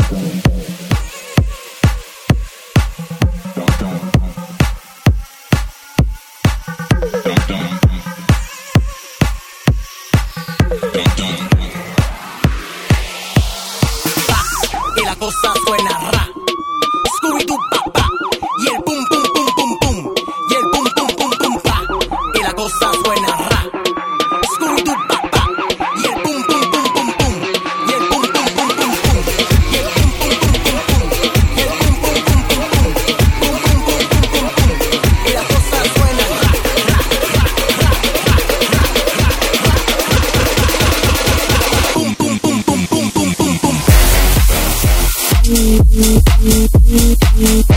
Y la cosa suena ra. Scooby-Doo, pa, pa. Y el pum, pum, pum, pum, pum. Y el pum, pum, pum, pum, pa. Y la cosa suena ra. Scooby-Doo, pa, pa. Y el pum, pum, pum, pum, pum. Y el pum, pum, pum, pum, pum. Y el pum, pum, pum, pum, pum. Y el pum, pum, pum, pum, pum. Pum, pum, pum, pum, pum, pum. Y la cosa suena ra, ra, ra, ra, ra, ra, ra. Pum, pum, pum, pum, pum, pum, pum, pum.